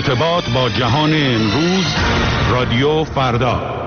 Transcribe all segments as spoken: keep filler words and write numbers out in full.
ارتباط با جهان امروز، رادیو فردا.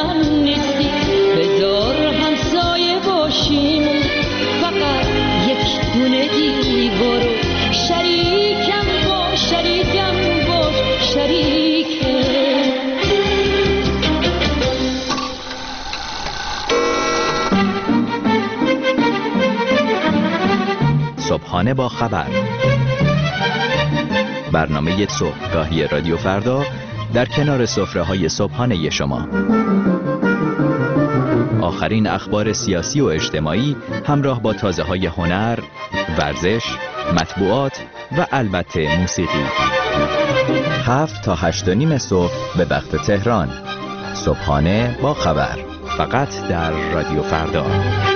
من نیستی، بذار همسایه باشیم، فقط یک دونه دیوارو شریکم باش، شریکم باش، شریکم. صبحانه با خبر، برنامه صبحگاهی رادیو فردا در کنار سفره‌های صبحانه شما. آخرین اخبار سیاسی و اجتماعی همراه با تازه‌های هنر، ورزش، مطبوعات و البته موسیقی. هفت تا هشت و نیم صبح به وقت تهران. صبحانه با خبر، فقط در رادیو فردا.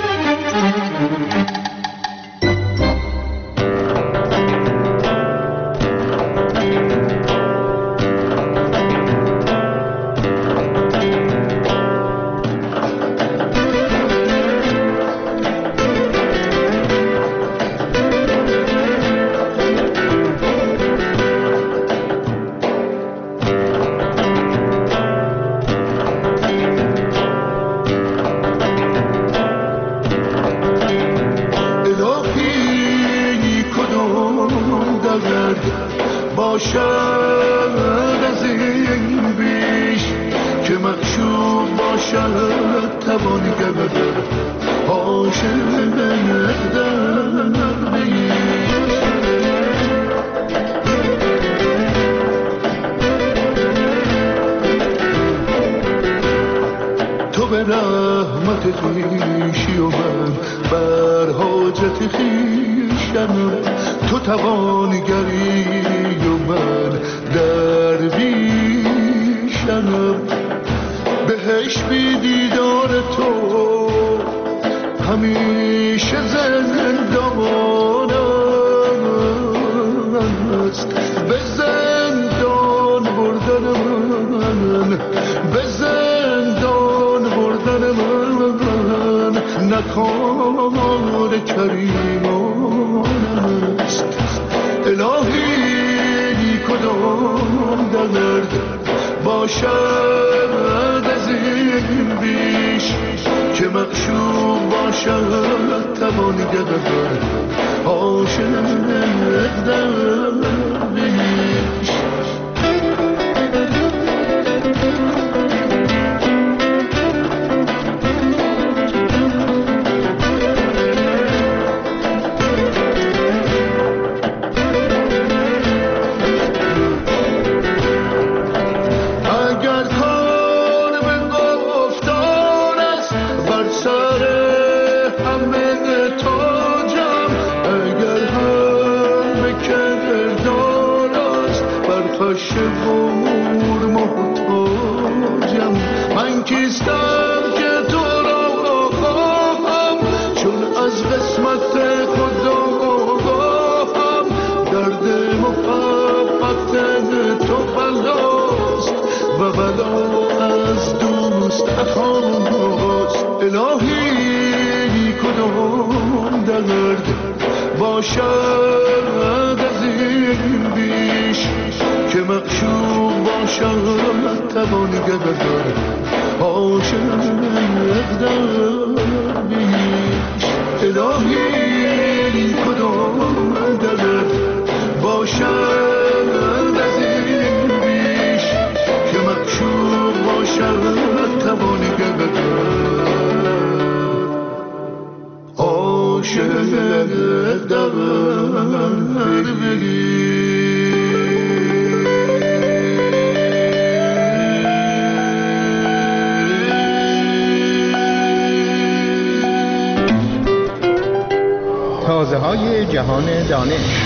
تازه‌های جهان دانش.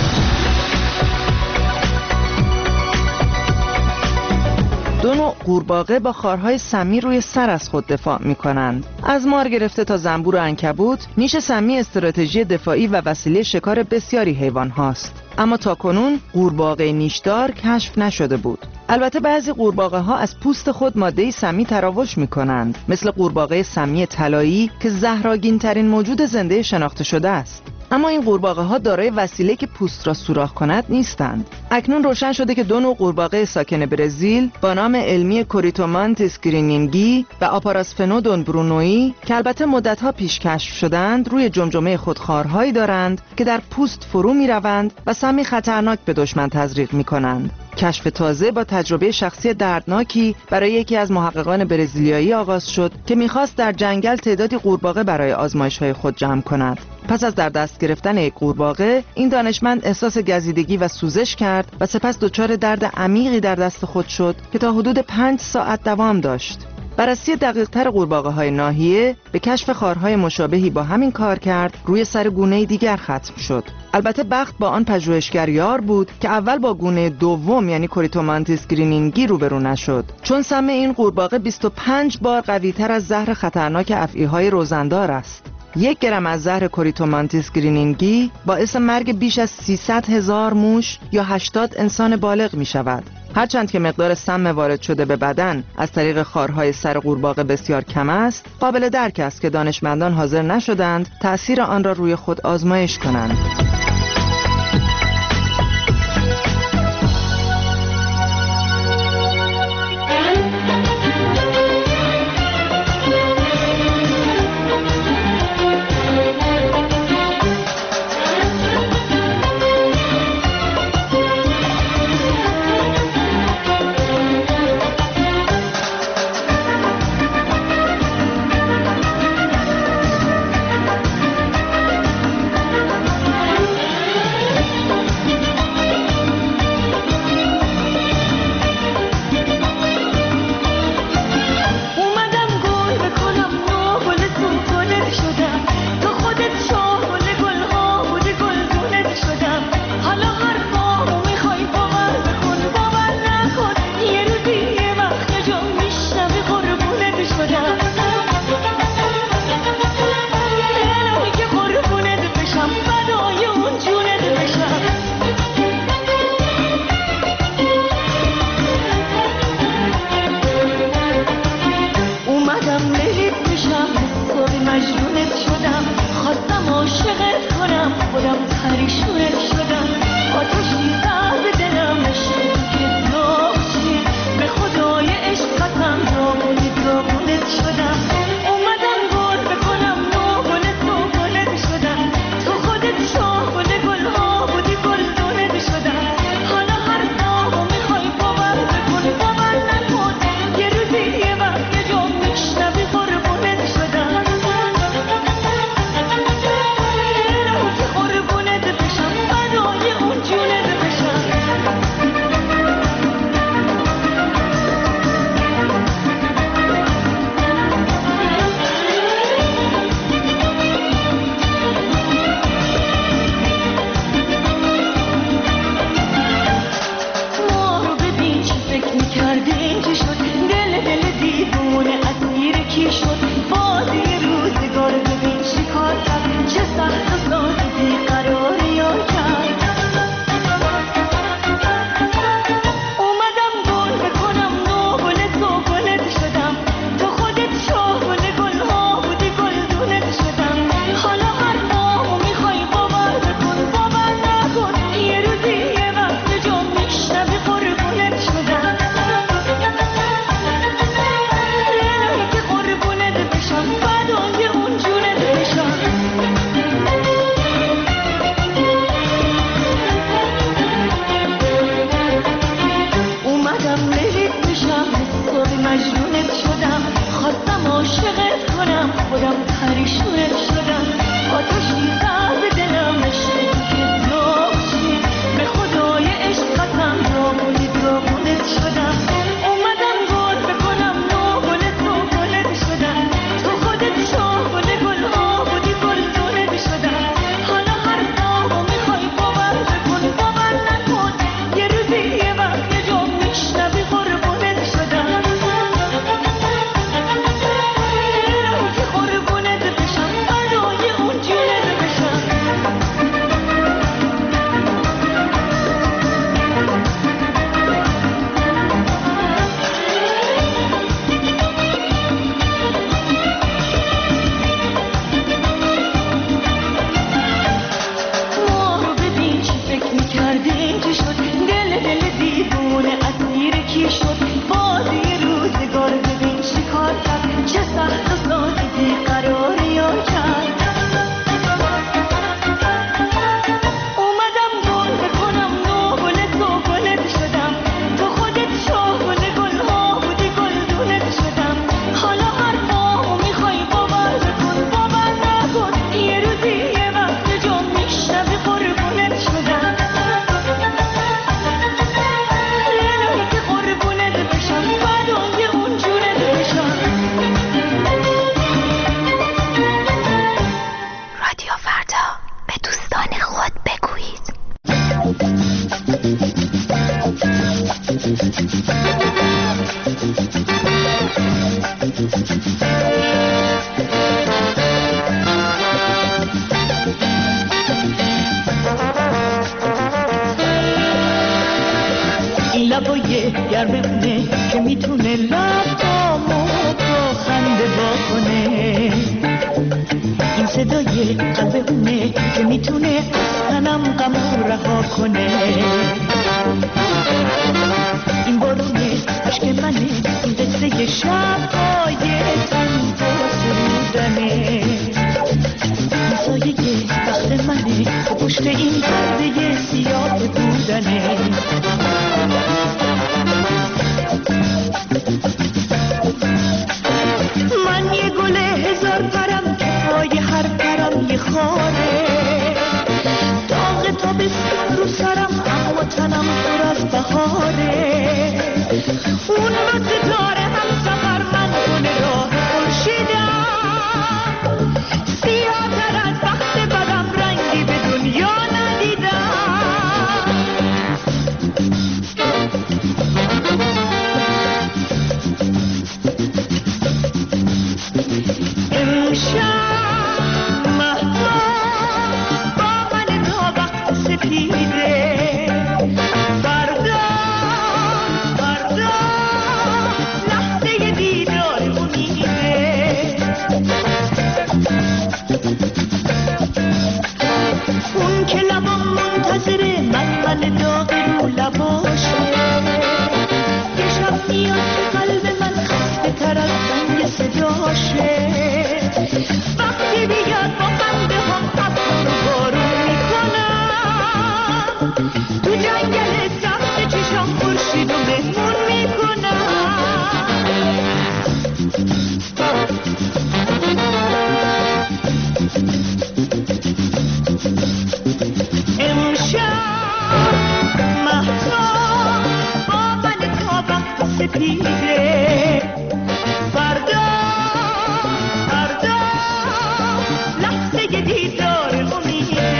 دو نوع قورباغه با خارهای سمی روی سر از خود دفاع می‌کنند. از مار گرفته تا زنبور و عنکبوت، نیش سمی استراتژی دفاعی و وسیله شکار بسیاری حیوان هاست. اما تاکنون قورباغه نیشدار کشف نشده بود. البته بعضی قورباغه ها از پوست خود ماده سمی تراوش می‌کنند، مثل قورباغه سمی طلایی که زهرآگین ترین موجود زنده شناخته شده است. اما این قورباغه ها دارای وسیله که پوست را سوراخ کند نیستند. اکنون روشن شده که دو نوع قورباغه ساکن برزیل با نام علمی کوریتومانتیس گرینینگی و آپاراسفنودون برونویی که البته مدتها پیش کشف شدند، روی جمجمه خود خارهایی دارند که در پوست فرو می روند و سمی خطرناک به دشمن تزریق می کنند. کشف تازه با تجربه شخصی دردناکی برای یکی از محققان برزیلیایی آغاز شد که می‌خواست در جنگل تعدادی قورباغه برای آزمایش‌های خود جمع کند. پس از در دست گرفتن یک قورباغه، این دانشمند احساس گزیدگی و سوزش کرد و سپس دچار درد عمیقی در دست خود شد که تا حدود پنج ساعت دوام داشت. بررسی دقیق‌تر قورباغه‌های ناحیه به کشف خارهای مشابهی با همین کار کرد روی سر گونه دیگر ختم شد. البته بخت با آن پژوهشگر یار بود که اول با گونه دوم یعنی کوریتومانتیس گرینینگی روبرو نشد، چون سم این قورباغه بیست و پنج بار قوی‌تر از زهر خطرناک افعی‌های روزندار است. یک گرم از زهر کوریتومانتیس گرینینگی باعث مرگ بیش از سیصد هزار موش یا هشتاد انسان بالغ می شود. هرچند که مقدار سم وارد شده به بدن از طریق خارهای سر قورباغه بسیار کم است، قابل درک است که دانشمندان حاضر نشدند تأثیر آن را روی خود آزمایش کنند. این لبای گرمونه که میتونه لبامو با خنده واکنه، این صدای قلبونه که میتونه از تنم غمو رها کنه، این بارونه عشق منه، این قصه شب‌های تنها سرودنه، این سایه بخت منه که پشت این پرده سیاه بودنه. من یه گل هزار پرم که پای هر پرم یه خاره، داغ تابستون رو سرم اما تنم پر از بهاره، اون با ستاره هم سفر من کنه راه خورشیدم، سیاه تر از بخت بدم رنگی به دنیا ندیدم. امشب مهتاب با من تا وقت سپیده، فردا فردا لحظه دیدار امیده، اون که لبام منتظره من من داغ رو لباشه، یه شب میاد که قلب من خسته تر از زنگ صداشه، وقتی بیاد با خنده هم ابر رو بارون میکنم، تو جنگل سبز چشام خورشید و مهمون میکنم. امشب مهتاب با من تا وقت سپیده، فردا فردا لحظه دیدار امیده.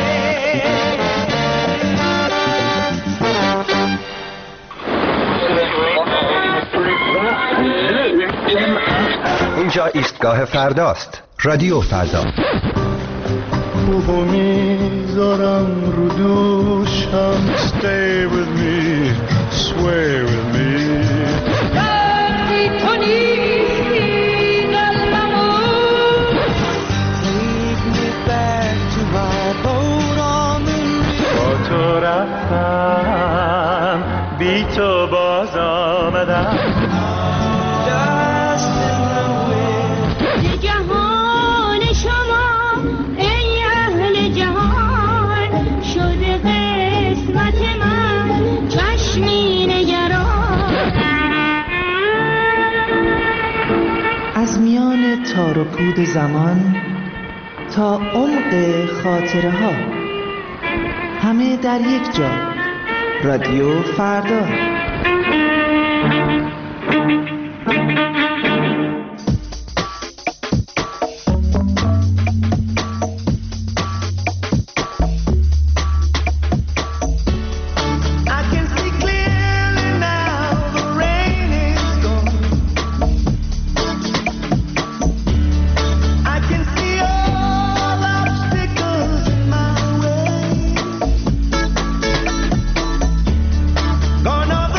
اینجا ایستگاه فرداست، رادیو فردا. خوبو میذارم رو دوشم، stay with me, sway with me. وقتی تو نیستی قلبمو Take me back to my boat on the reef. با تو رفتم، بی تو باز آمدم. Dust in the wind. جهان شما ای اهل جهان، شده قسمت من چشمی نگران. از میان تار و پود زمان تا عمق خاطره ها، همه در یک جا، رادیو فردا. Gonna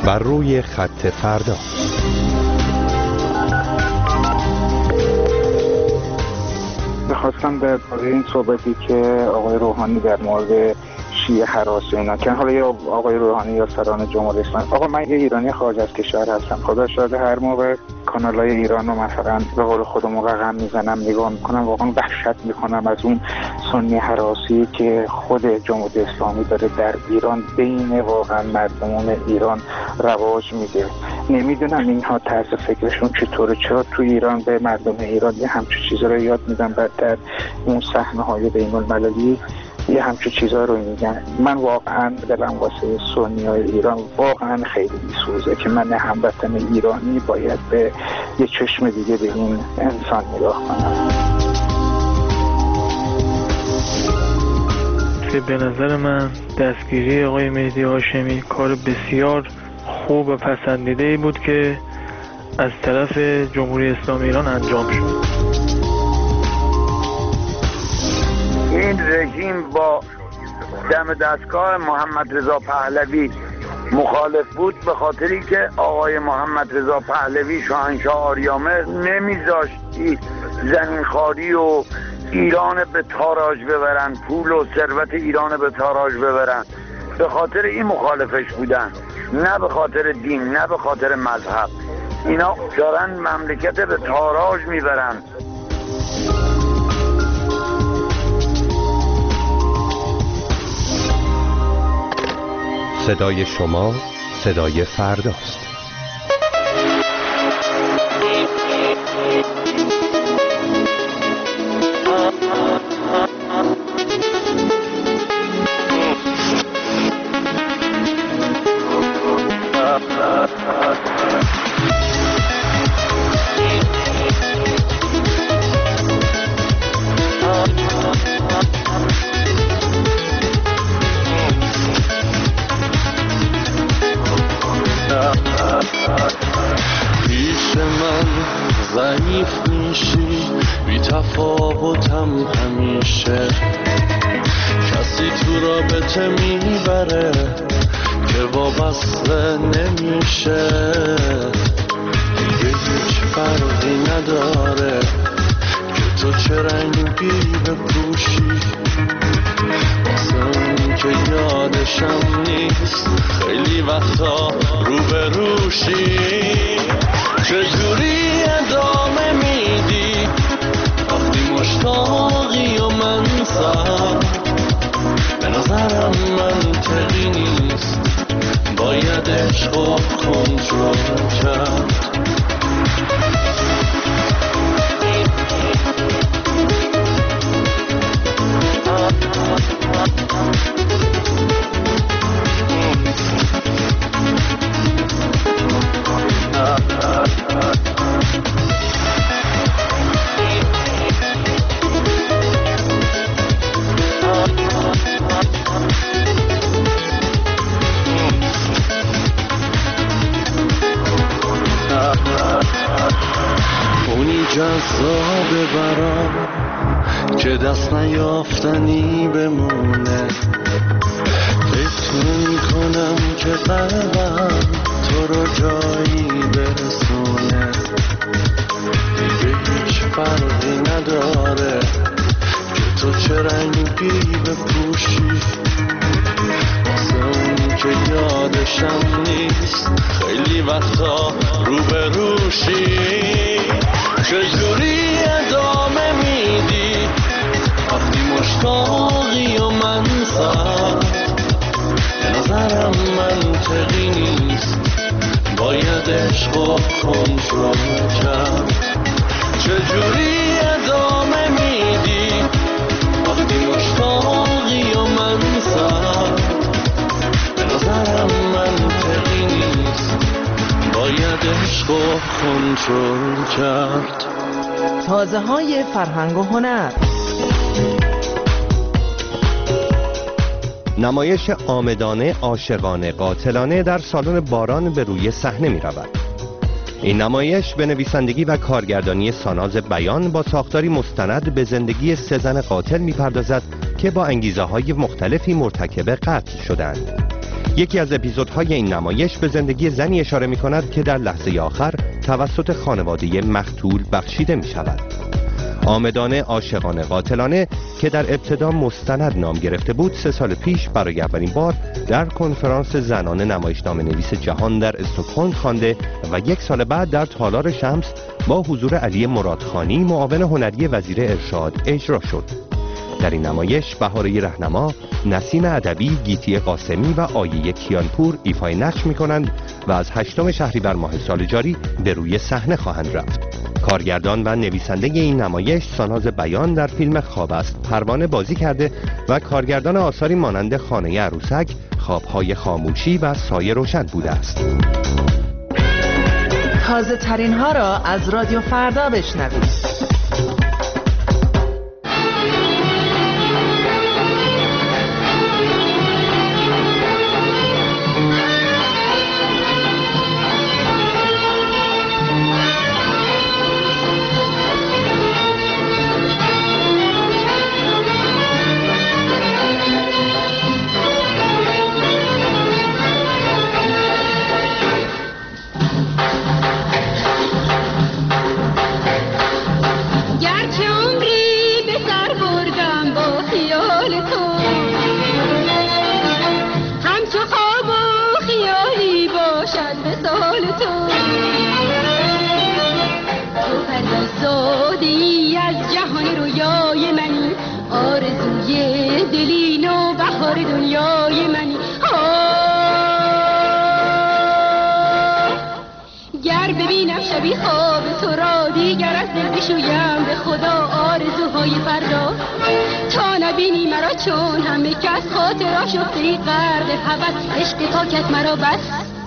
بر روی خط فردا. میخواستم در باره این صحبتی که آقای روحانی در مورد شیعه هراس اینا که حالا یا آقای روحانی یا سران جمهوری اسلامی. آقا من یه ایرانی خارج از کشور هستم. خدا شاهد هر موقع کانالای ایران رو مثلا به قول خودمون رقم میزنم نگاه میکنم واقعا وحشت میکنم از اون سنی هراسی که خود جمهوری اسلامی داره در ایران بین واقعا مردمان ایران رواج میده. نمیدونم اینها طرز فکرشون چطوره، چرا تو ایران به مردم ایران یه همچین چیزا رو یاد میدن، بعد در اون صحنه‌های بین‌المللی یه همچین چیزا رو میگن. من واقعا دلم واسه سنیای ایران واقعا خیلی میسوزه که من هموطن ایرانی باید به یه چشم دیگه به این انسان نگاه کنم. که به نظر من دستگیری آقای مهدی هاشمی کار بسیار خوب و پسندیده‌ای بود که از طرف جمهوری اسلامی ایران انجام شد. این رژیم با دم دستگاه محمد رضا پهلوی مخالف بود به خاطری که آقای محمد رضا پهلوی شاهنشاه آریامه نمیذاشت زمینخواری و ایران به تاراج ببرن، پول و ثروت ایران به تاراج ببرن. به خاطر این مخالفش بودن، نه به خاطر دین، نه به خاطر مذهب. اینا دارن مملکت به تاراج میبرن. صدای شما صدای فرداست. پیش من ضعیف میشی، بی تفاوتم همیشه. کسی تو رابطه میبره که وابسته نمیشه. دیگه هیچ فرقی نداره که تو چه رنگی بپوشی. واسه اون که یادشم نیست خیلی وقتا روبروشی. چجوری ادامه میدی وقتی مشتاقی و من سر؟ به نظرم منطقی نیست، باید عشق و کنترل کرد. اونی جذابه برام که دست نیافتنی بمونه. فکر میکنم که قلبم تو رو جایی برسونه. دیگه هیچ فرقی نداره که تو چه رنگی بپوشی. واسه اون که یادشم نیست خیلی وقتا روبروشی. چجوری ادامه میدی وقتی مشتاقی و من سر؟ به نظرم منطقی نیست، باید عشق و کنترل کرد. چجوری ادامه میدی وقتی مشتاقی و من سر؟ به نظرم منطقی نیست، باید عشق و کنترل کرد. تازه های فرهنگ و هنر. نمایش عامدانه، عاشقانه، قاتلانه در سالن باران به روی صحنه می رود. این نمایش به نویسندگی و کارگردانی ساناز بیان با ساختاری مستند به زندگی سه زن قاتل می پردازد که با انگیزه های مختلفی مرتکب قتل شدند. یکی از اپیزودهای این نمایش به زندگی زنی اشاره می کند که در لحظه آخر توسط خانواده مقتول بخشیده می شود. آمدانه عاشقانه قاتلانه که در ابتدا مستند نام گرفته بود، سه سال پیش برای اولین بار در کنفرانس زنان نمایشنامه نویس جهان در استکهلم خوانده و یک سال بعد در تالار شمس با حضور علی مرادخانی معاون هنری وزیر ارشاد اجرا شد. در این نمایش بهاره رهنما، نسیم ادبی، گیتی قاسمی و آیه کیانپور ایفای نقش می‌کنند و از هشتم شهریور ماه سال جاری به روی صحنه خواهند رفت. کارگردان و نویسنده این نمایش ساناز بیان در فیلم خواب است پروانه بازی کرده و کارگردان آثاری مانند خانه عروسک، خوابهای خاموشی و سایه روشن بوده است. تازه ترین ها را از رادیو فردا بشنوید. چون همه کس خاطر شفته غرق هوس عشق پاکت مرا بس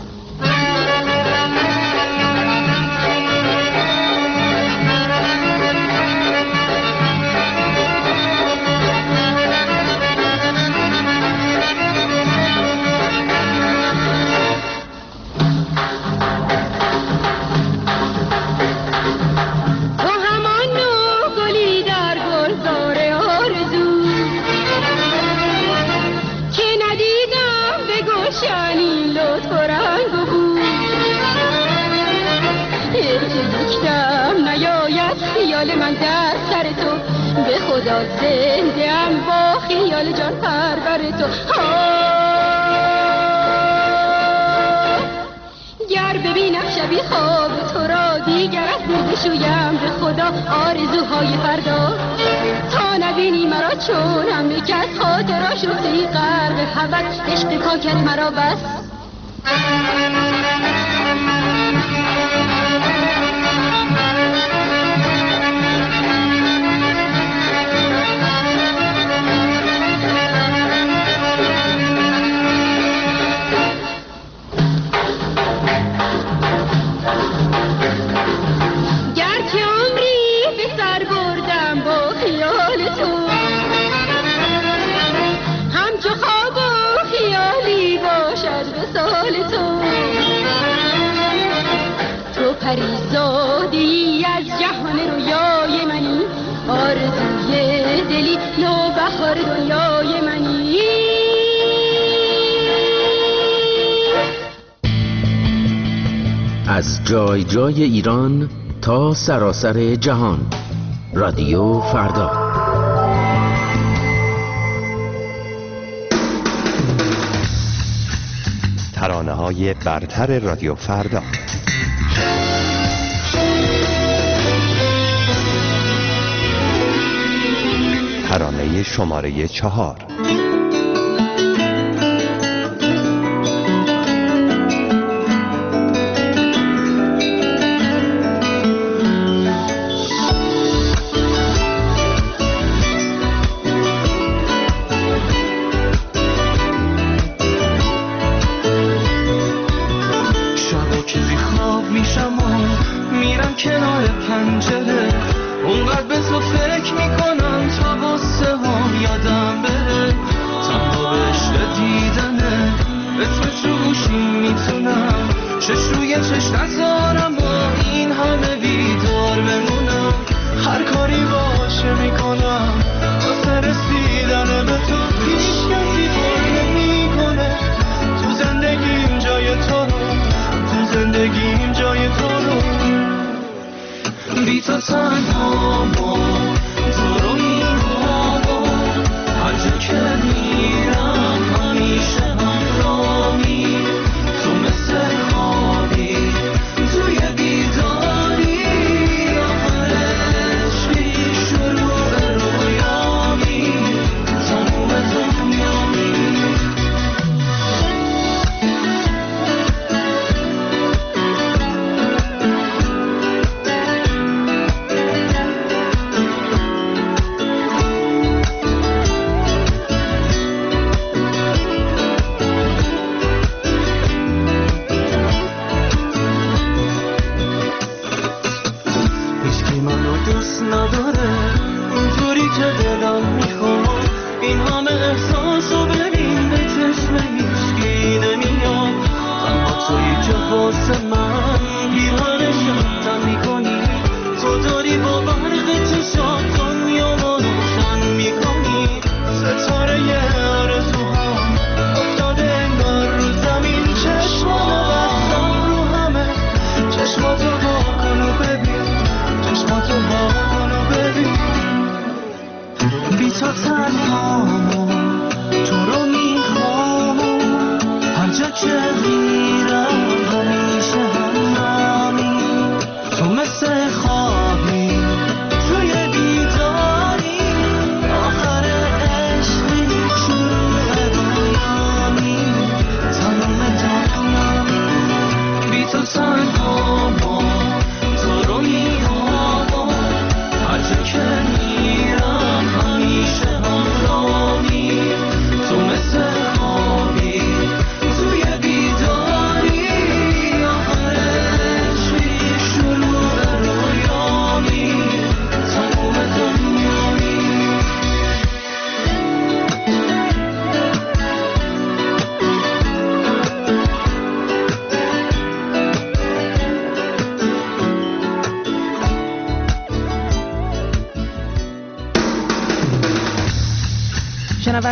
من در سر تو به خدا زنده ام با خیال جان پرور تو. گر ببینم شبی خواب تو را دیگر از دل بشویم به خدا آرزوهای فردا. تا نبینی مرا چون همه کس خاطر شفته غرق هوس عشق پاکت مرا بس. پریزادی از جهان رویای منی، آرزوی دلی نو بهار دنیای منی. از جای جای ایران تا سراسر جهان، رادیو فردا. ترانه‌های برتر رادیو فردا. ترانه شماره چهار. تو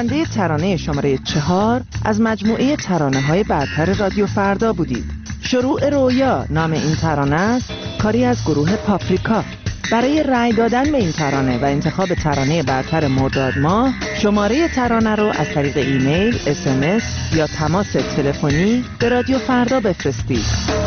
شنونده ترانه شماره چهار از مجموعه ترانه های برتر رادیو فردا بودید. شروع رویا نام این ترانه است، کاری از گروه پاپریکا. برای رأی دادن به این ترانه و انتخاب ترانه برتر مرداد ماه، شماره ترانه رو از طریق ایمیل، اس ام اس یا تماس تلفنی به رادیو فردا بفرستید.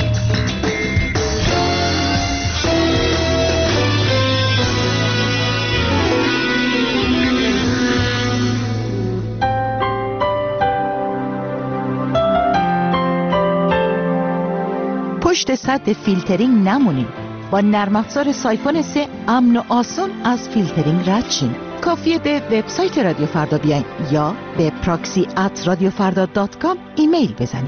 پشت سد فیلترینگ نمونید. با نرم افزار سایفون سه امن و آسان از فیلترینگ رد شین. کافیه به وبسایت رادیو فردا بیاین یا به پراکسی ات رادیو فردا دات کام ایمیل بزنید.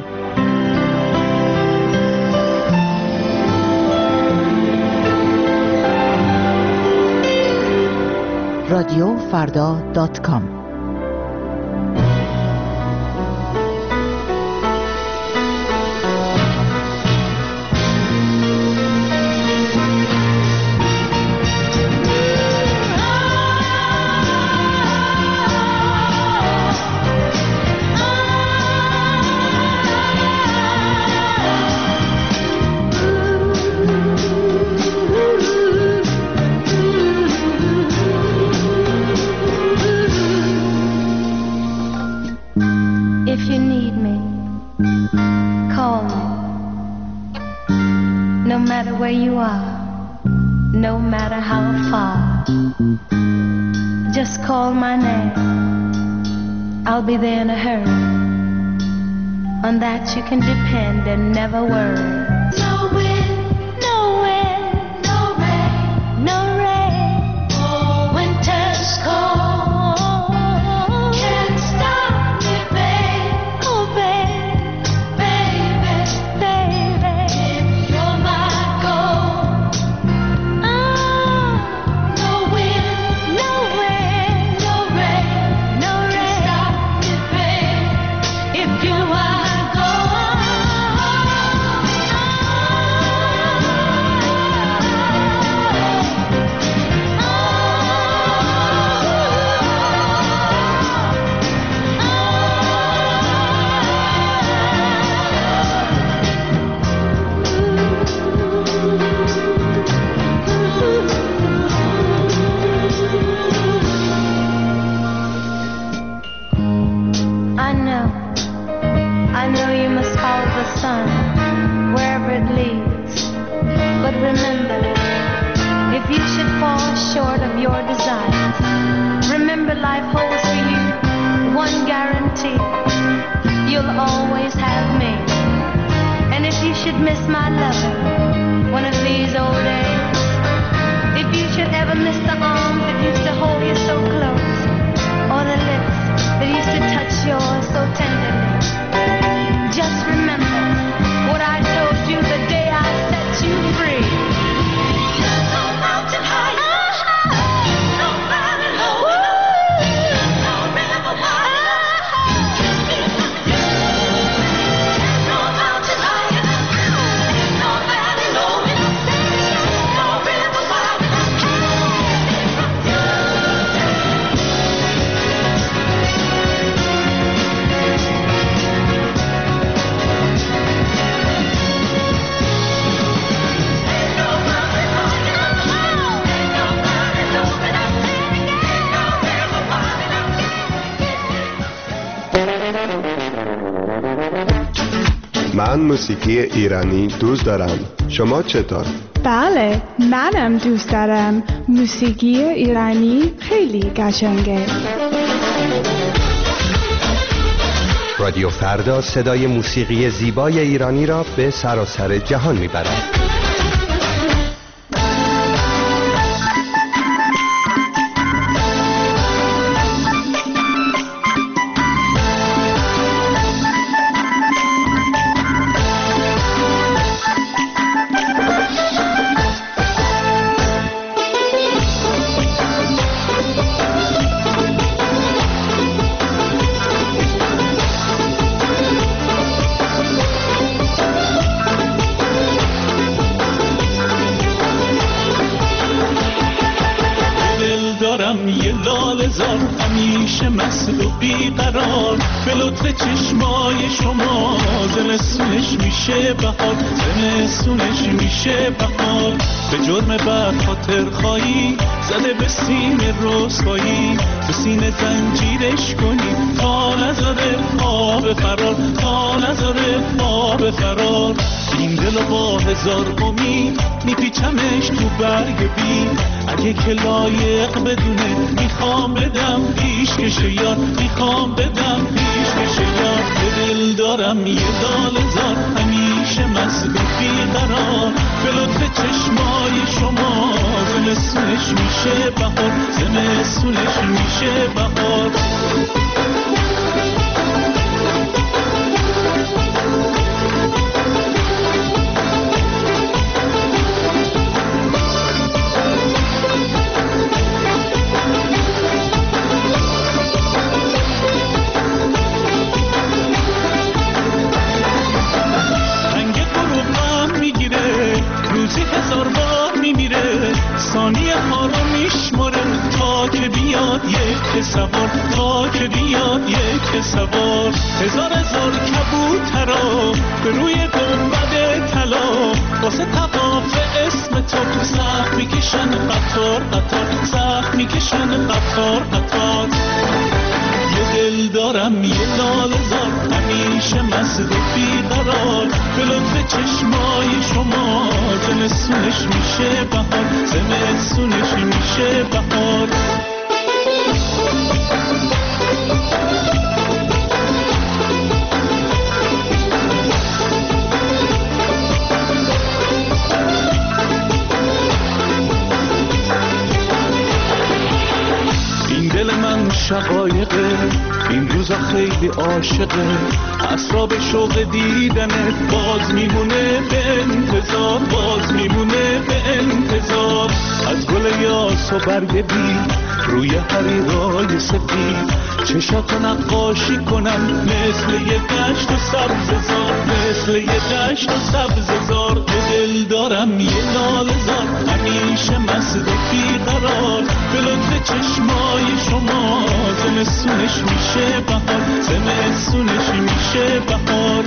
رادیو فردا دات کام. Where you are, no matter how far, just call my name, I'll be there in a hurry. On that you can depend and never worry. No wind, no wind, no rain, no rain. Oh, winter's cold, can't stop me, babe. Oh, babe, baby, baby, if you're my من موسیقی ایرانی دوست دارم. شما چطور؟ بله، منم دوست دارم. موسیقی ایرانی خیلی قشنگه. رادیو فردا صدای موسیقی زیبای ایرانی را به سراسر جهان میبرد. همیشه مست و بیقرار، به لطف چشمای شما زمستونش میشه بهار، زمستونش میشه بهار. به جرم بد خاطر خواهی زده به سینه رسوایی، به سینه زنجیرش کنی تا نذاره آب فرار، تا نذاره آب فرار. این دل با هزار امید میپیچمش تو برگ بی، اگه که لایق بدونه میخوام بدم پیشکش یار، میخوام بدم پیشکش یار. به دل دارم یه دال زار همیشه مست و بیقرار، به لطف چشمای شما زمستونش میشه بهار، زمستونش میشه بهار. روزی هزار بار میمیره، ثانیه ها رو میشماره تا که بیاد یک سوار، تا که بیاد یک سوار. هزار هزار کبوترا به روی گنبد طلا، واسه طواف اسم تو سخت میکشن قطار قطار، سخت میکشن قطار قطار. یه دل دارم یه لال زار همیشه مست و بیقرار، به لطف چشمای شما زمستونش میشه بهار، زمستونش میشه بهار. این دل من شقایقه، این روزا خیلی عاشقه، اسراب شوق دیدنت باز میمونه به انتظار، باز میمونه به انتظار. از گل یاس و برگ بی روی حریرای سفید، چشاتو نقاشی کنم مثل یه دشت و سبززار، مثل یه دشت و سبززار. به دل دارم یه لال زار همیشه مست و بیقرار، به لطف چشمای شما زمستونش میشه بهار، زمستونش میشه بهار.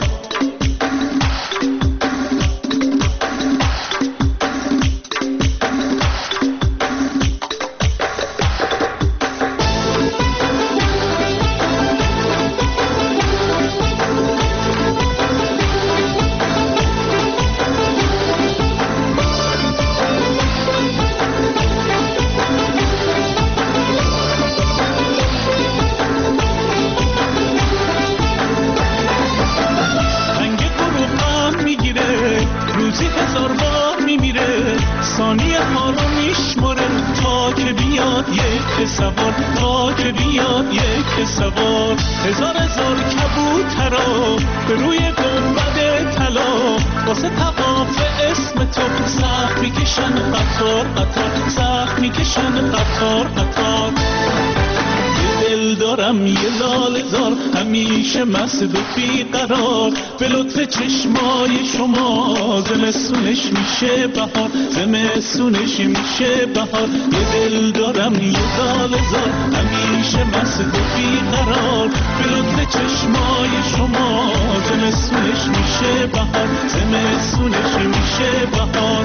ثانیه ها رو میشماره تا که بیاد یک سوار، تا که بیاد یک سوار. هزار هزار کبوترا به روی گنبد طلا، واسه طواف اسم تو سخت میکشن قطار قطار، سخت میکشن قطار قطار. دل دارم یه لال زار همیشه مست و بیقرار، به لطف چشمای شما زمستونش میشه بهار، زمستونش میشه بهار. یه دل دارم یه لال زار همیشه مست و بیقرار، به لطف چشمای شما زمستونش میشه بهار، زمستونش میشه بهار.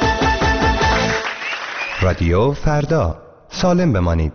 رادیو فردا، سالم بمانید.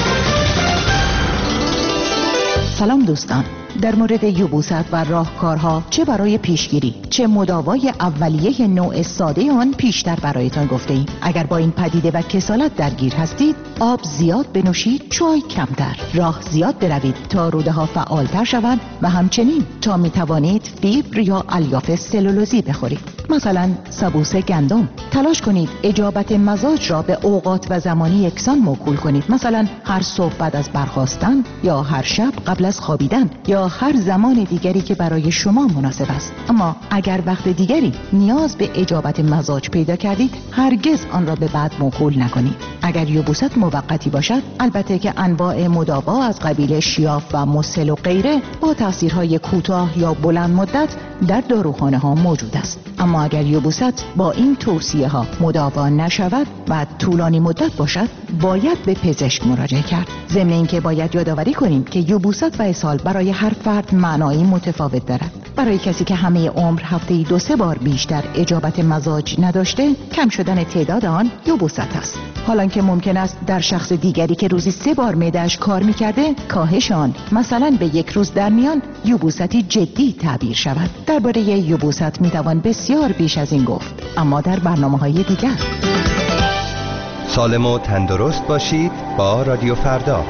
سلام دوستان، در مورد یبوست و راهکارها چه برای پیشگیری چه مداوای اولیه نوع ساده آن پیشتر برایتان گفته ایم. اگر با این پدیده و کسالت درگیر هستید، آب زیاد بنوشید، چای کمتر، راه زیاد بروید تا روده ها فعالتر شوند و همچنین تا می توانید فیبر یا الیاف سلولوزی بخورید، مثلا سبوس گندم. تلاش کنید اجابت مزاج را به اوقات و زمانی یکسان موکول کنید، مثلا هر صبح بعد از برخاستن یا هر شب قبل از خوابیدن یا هر زمان دیگری که برای شما مناسب است. اما اگر وقت دیگری نیاز به اجابت مزاج پیدا کردید، هرگز آن را به بعد موکول نکنید. اگر یبوست موقتی باشد، البته که انواع مداوا از قبیل شیاف و مسل و غیره با تاثیرهای کوتاه یا بلند مدت در داروخانه ها موجود است. اما اگر یبوست با این توصیه توصیه ها مداوا نشود و طولانی مدت باشد باید به پزشک مراجعه کرد. ضمن اینکه باید یادآوری کنیم که یبوست و اسهال برای هر فرد معنایی متفاوت دارد. برای کسی که همه عمر هفته‌ای دو سه بار بیشتر اجابت مزاج نداشته، کم شدن تعداد آن یبوست است. حالان که ممکن است در شخص دیگری که روزی سه بار معده‌اش کار می‌کرده، کاهش آن مثلا به یک روز در میان یبوستی جدی تعبیر شود. درباره یبوست می‌توان بسیار بیش از این گفت، اما در برنامه‌های دیگر. سالم و تندرست باشید با رادیو فردا.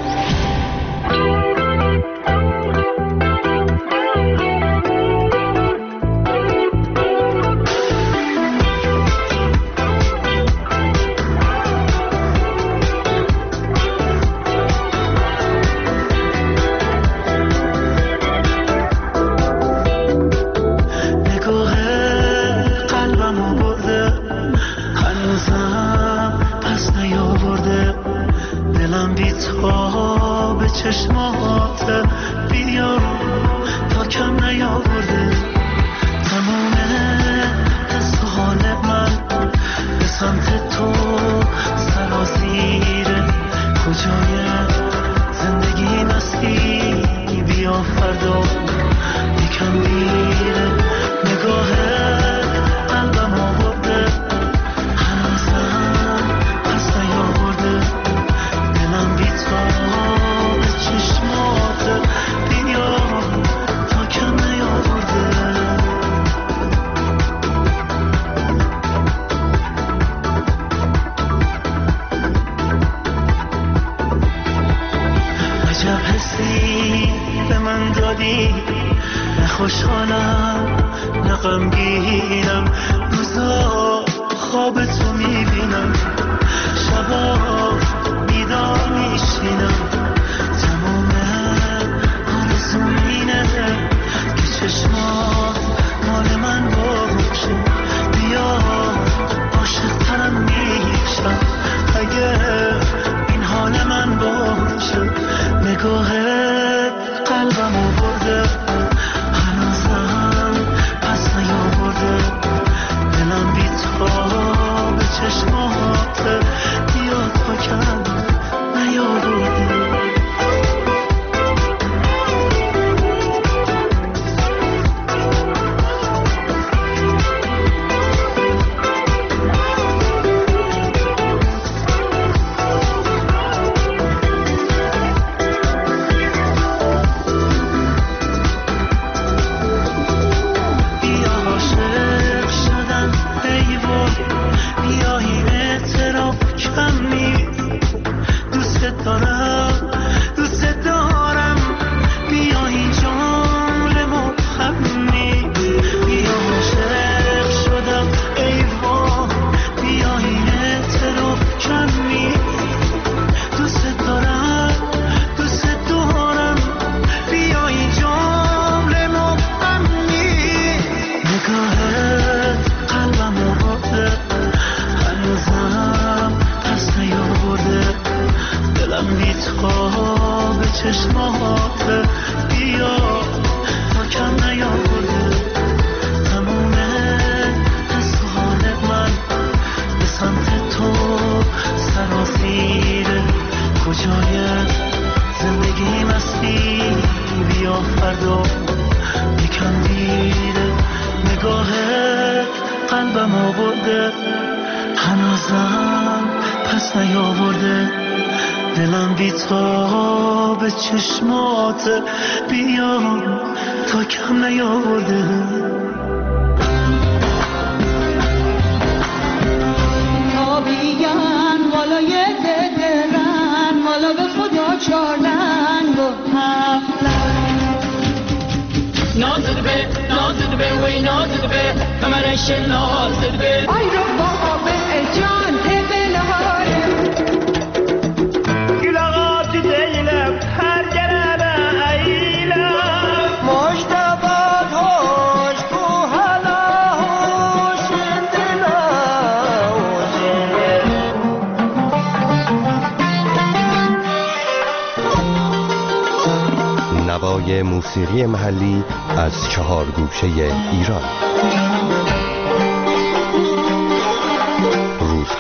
نوای موسیقی محلی از چهار گوشه ایران.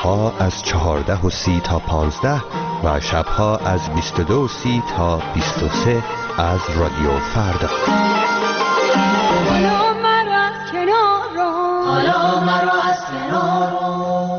روزها از چهارده و سی تا پانزده و شبها از بیست و دو و سی تا بیست و سه از رادیو فردا. حالا مرا از کنار رو، حالا مرا از کنار رو.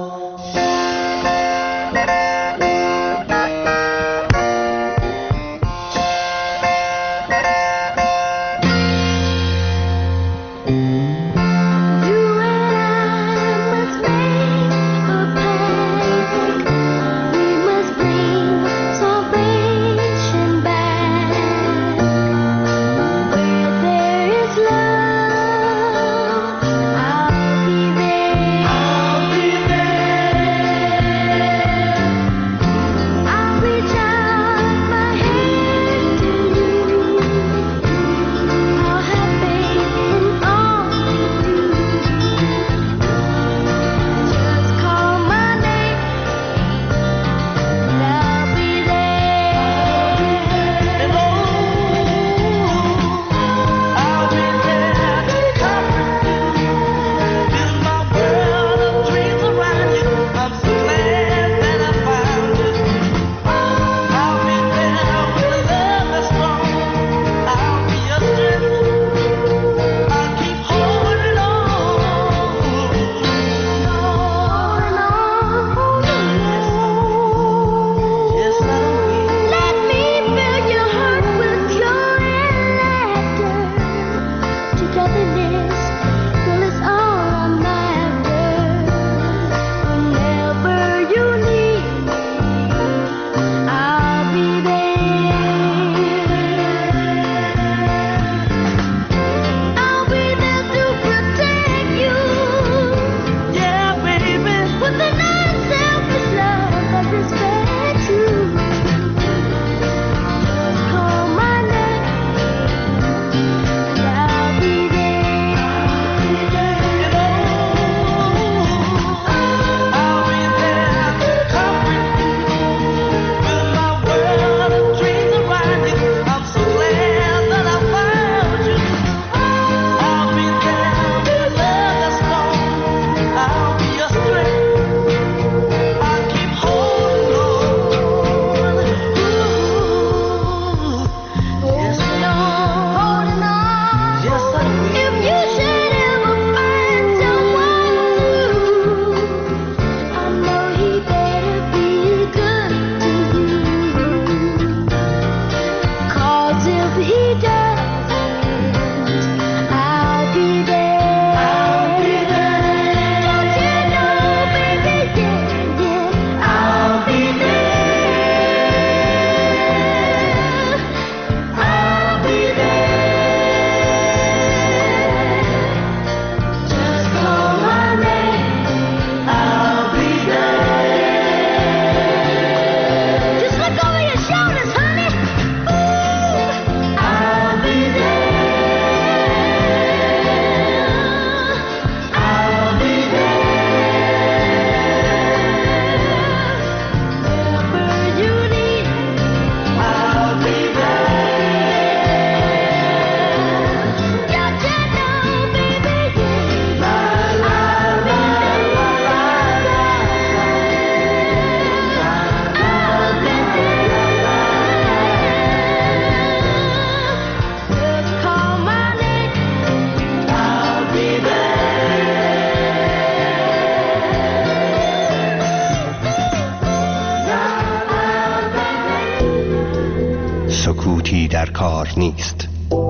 سکوتی در کار نیست.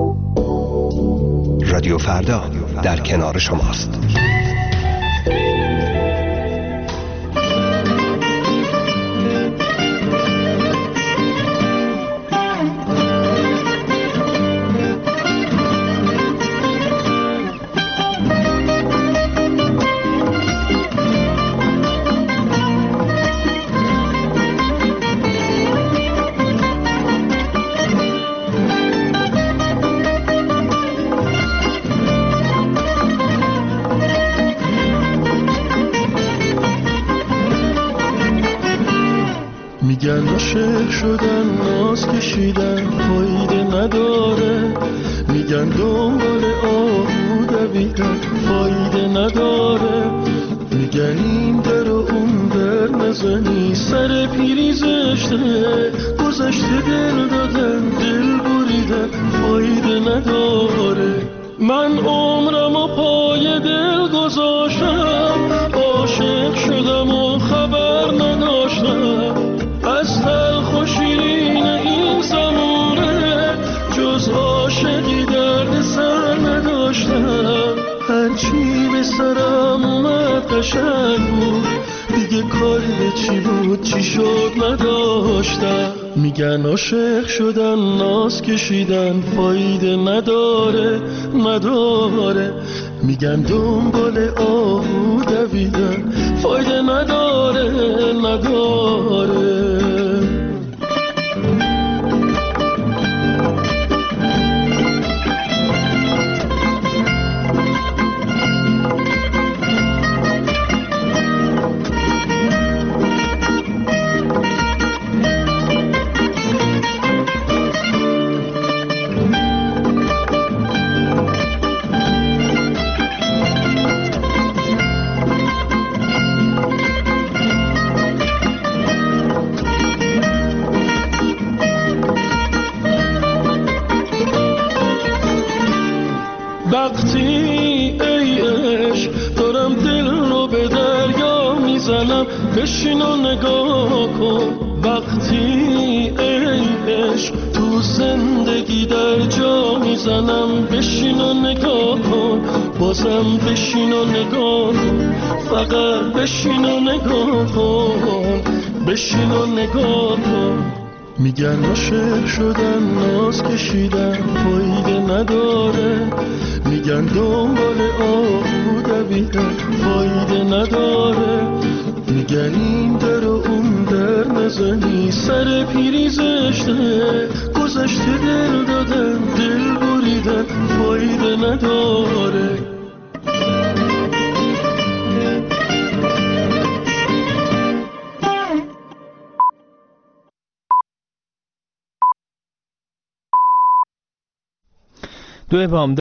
رادیو فردا در کنار شماست. میگن عاشق شدن ناز کشیدن فایده نداره، میگن دنبال آهو دویدن فایده نداره، میگن این در و اون در در نزنی، سر پیری زشته گذشته دل دادن دل بریدن فایده نداره. من عمرم و پای دل گذاشتم، عاشق شدم و خبر نداشتم از تلخ و شیرین این زمونه، جز عاشقی درد سر نداشتم. هرچی به سرم اومد قشنگ بود، دیگه کاری به چی بود چی شد نداشتم. میگن عاشق شدن ناز کشیدن فایده نداره نداره، میگن دنبال آهو دویدن فایده نداره نداره. وقتی ای عشق دارم دل رو به دریا میزنم، بشین و نگاه کن. وقتی ای عشق تو زندگی در جا میزنم، بشین و نگاه کن. بازم بشین و نگاه کن، فقط بشین و نگاه کن، بشین و نگاه کن. میگن عاشق شدن ناز کشیدن فایده نداره، میگن دنبال آهو دویدن فایده نداره، میگن این در و اون در نزنی، سر پیری زشته گذشته دل دادن دل بریدن فایده نداره. دو